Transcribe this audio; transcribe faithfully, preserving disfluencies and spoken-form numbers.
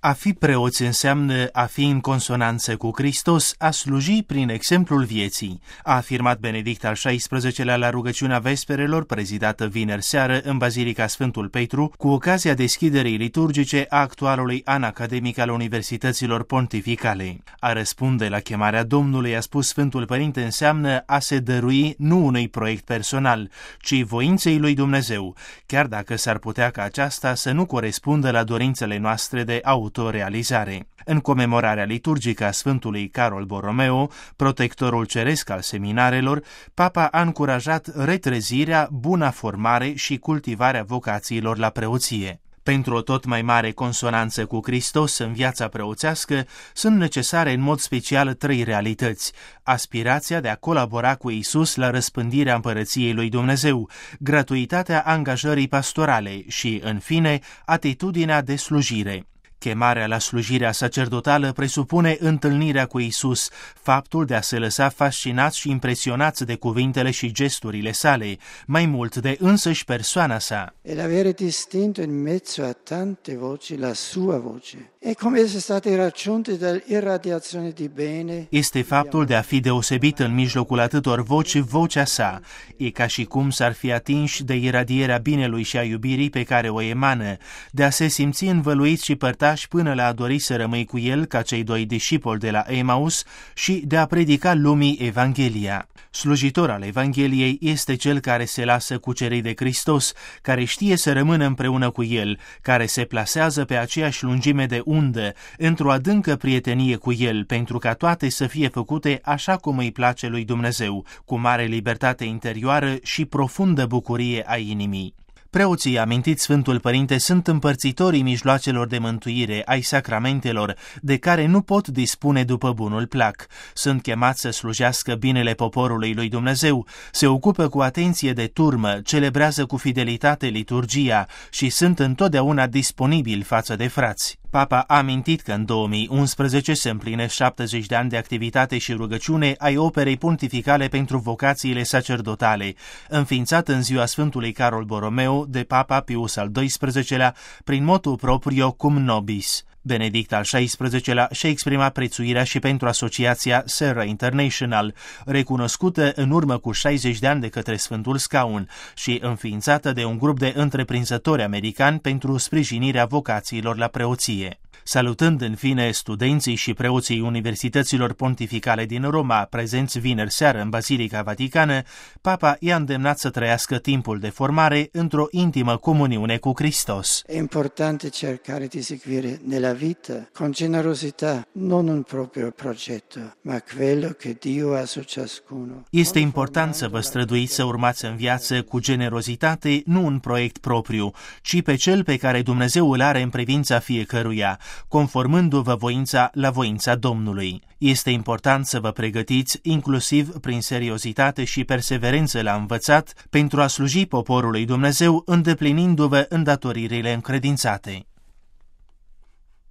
A fi preoți înseamnă a fi în consonanță cu Hristos, a sluji prin exemplul vieții, a afirmat Benedict al șaisprezecelea la rugăciunea vesperelor, prezidată vineri seară în Bazilica Sfântul Petru, cu ocazia deschiderii liturgice a actualului an academic al Universităților Pontificale. A răspunde la chemarea Domnului, a spus Sfântul Părinte, înseamnă a se dărui nu unui proiect personal, ci voinței lui Dumnezeu, chiar dacă s-ar putea ca aceasta să nu corespundă la dorințele noastre de autorealizare. În comemorarea liturgică a Sfântului Carol Borromeo, protectorul ceresc al seminarelor, Papa a încurajat retrezirea, buna formare și cultivarea vocațiilor la preoție. Pentru o tot mai mare consonanță cu Hristos în viața preoțească, sunt necesare în mod special trei realități: aspirația de a colabora cu Iisus la răspândirea împărăției lui Dumnezeu, gratuitatea angajării pastorale și, în fine, atitudinea de slujire. Chemarea la slujirea sacerdotală presupune întâlnirea cu Iisus, faptul de a se lăsa fascinați și impresionați de cuvintele și gesturile sale, mai mult de însăși persoana sa. E avere distinto in mezzo a tante voci la sua voce. E come se state raggiunte dall'irradiazione di bene. Este faptul de a fi deosebit în mijlocul atâtor voci, vocea sa. E ca și cum s-ar fi atinși de iradierea binelui și a iubirii pe care o emană, de a se simți învăluiți și părtași până la a dori să rămâi cu el ca cei doi discipoli de la Emaus și de a predica lumii Evanghelia. Slujitor al Evangheliei este cel care se lasă cucerit de Hristos, care știe să rămână împreună cu el, care se plasează pe aceeași lungime de undă, într-o adâncă prietenie cu el, pentru ca toate să fie făcute așa cum îi place lui Dumnezeu, cu mare libertate interioară și profundă bucurie a inimii. Preoții, amintit Sfântul Părinte, sunt împărțitorii mijloacelor de mântuire, ai sacramentelor, de care nu pot dispune după bunul plac. Sunt chemați să slujească binele poporului lui Dumnezeu, se ocupă cu atenție de turmă, celebrează cu fidelitate liturgia și sunt întotdeauna disponibili față de frați. Papa a amintit că în două mii unsprezece se împlinesc șaptezeci de ani de activitate și rugăciune ai Operei Pontificale pentru vocațiile sacerdotale, înființat în ziua Sfântului Carol Borromeo de Papa Pius al doisprezecelea prin motu proprio Cum Nobis. Benedict al șaisprezecelea și-a exprimat prețuirea și pentru asociația Serra International, recunoscută în urmă cu șaizeci de ani de către Sfântul Scaun și înființată de un grup de întreprinzători americani pentru sprijinirea vocațiilor la preoție. Salutând în fine studenții și preoții Universităților Pontificale din Roma, prezenți vineri seară în Basilica Vaticană, Papa i-a îndemnat să trăiască timpul de formare într-o intimă comuniune cu Hristos. È importante cercare di seguire nella vita con generosità non un proprio progetto, ma quello che Dio ha su ciascuno. Este important să vă străduiți să urmați în viață cu generozitate nu un proiect propriu, ci pe cel pe care Dumnezeu îl are în privința fiecăruia, conformându-vă voința la voința Domnului. Este important să vă pregătiți, inclusiv prin seriozitate și perseverență la învățat, pentru a sluji poporului Dumnezeu, îndeplinindu-vă îndatoririle încredințate.